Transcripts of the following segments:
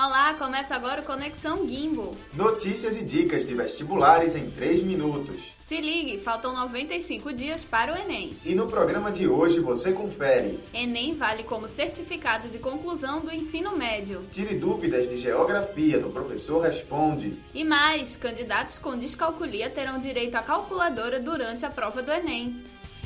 Olá, começa agora o Conexão Gimbo. Notícias e dicas de vestibulares em 3 minutos. Se ligue, faltam 95 dias para o Enem. E no programa de hoje você confere. Enem vale como certificado de conclusão do ensino médio. Tire dúvidas de geografia do Professor Responde. E mais, candidatos com descalculia terão direito à calculadora durante a prova do Enem.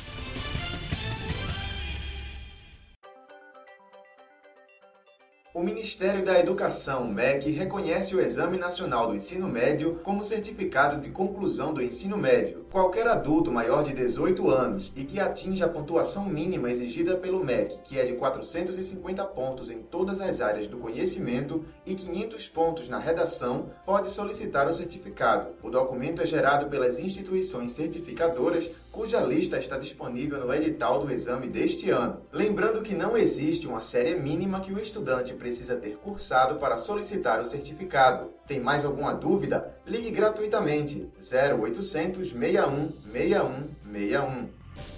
O Ministério da Educação, MEC, reconhece o Exame Nacional do Ensino Médio como certificado de conclusão do ensino médio. Qualquer adulto maior de 18 anos e que atinja a pontuação mínima exigida pelo MEC, que é de 450 pontos em todas as áreas do conhecimento e 500 pontos na redação, pode solicitar o certificado. O documento é gerado pelas instituições certificadoras, cuja lista está disponível no edital do exame deste ano. Lembrando que não existe uma série mínima que o estudante precisa ter cursado para solicitar o certificado. Tem mais alguma dúvida? Ligue gratuitamente 0800 61 61 61.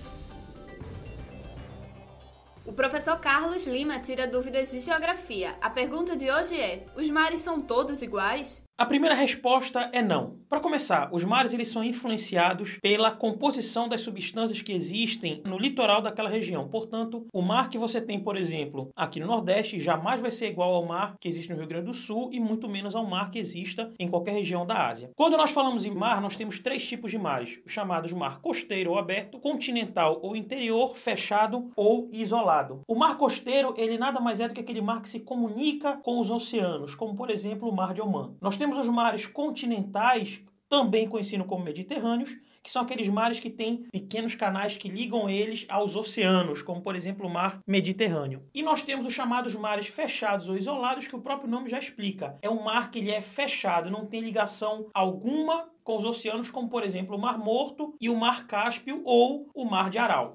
O professor Carlos Lima tira dúvidas de geografia. A pergunta de hoje é: os mares são todos iguais? A primeira resposta é não. Para começar, os mares eles são influenciados pela composição das substâncias que existem no litoral daquela região. Portanto, o mar que você tem, por exemplo, aqui no Nordeste, jamais vai ser igual ao mar que existe no Rio Grande do Sul e muito menos ao mar que exista em qualquer região da Ásia. Quando nós falamos em mar, nós temos 3 tipos de mares, os chamados mar costeiro ou aberto, continental ou interior, fechado ou isolado. O mar costeiro, ele nada mais é do que aquele mar que se comunica com os oceanos, como por exemplo o mar de Omã. Nós temos os mares continentais, também conhecidos como mediterrâneos, que são aqueles mares que têm pequenos canais que ligam eles aos oceanos, como por exemplo o mar Mediterrâneo. E nós temos os chamados mares fechados ou isolados, que o próprio nome já explica. É um mar que ele é fechado, não tem ligação alguma com os oceanos, como por exemplo o Mar Morto e o Mar Cáspio ou o Mar de Aral.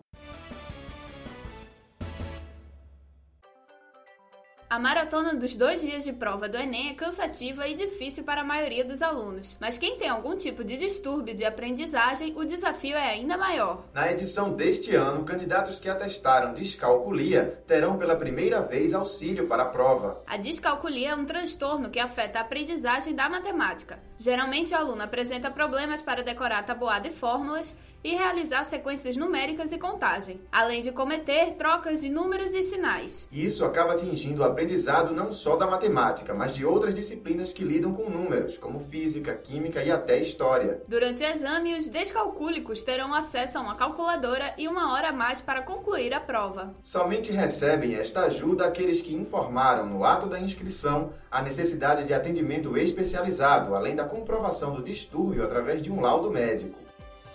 A maratona dos 2 dias de prova do Enem é cansativa e difícil para a maioria dos alunos. Mas quem tem algum tipo de distúrbio de aprendizagem, o desafio é ainda maior. Na edição deste ano, candidatos que atestaram descalculia terão pela primeira vez auxílio para a prova. A descalculia é um transtorno que afeta a aprendizagem da matemática. Geralmente o aluno apresenta problemas para decorar tabuada e fórmulas e realizar sequências numéricas e contagem, além de cometer trocas de números e sinais. Isso acaba atingindo o aprendizado não só da matemática, mas de outras disciplinas que lidam com números, como física, química e até história. Durante o exame, os descalcúlicos terão acesso a uma calculadora e 1 hora a mais para concluir a prova. Somente recebem esta ajuda aqueles que informaram no ato da inscrição a necessidade de atendimento especializado, além da comprovação do distúrbio através de um laudo médico.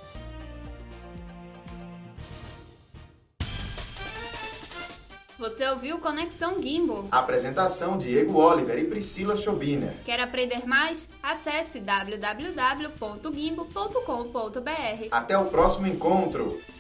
Você ouviu Conexão Gimbo. Apresentação Diego Oliver e Priscila Schobiner. Quer aprender mais? Acesse www.gimbo.com.br. Até o próximo encontro!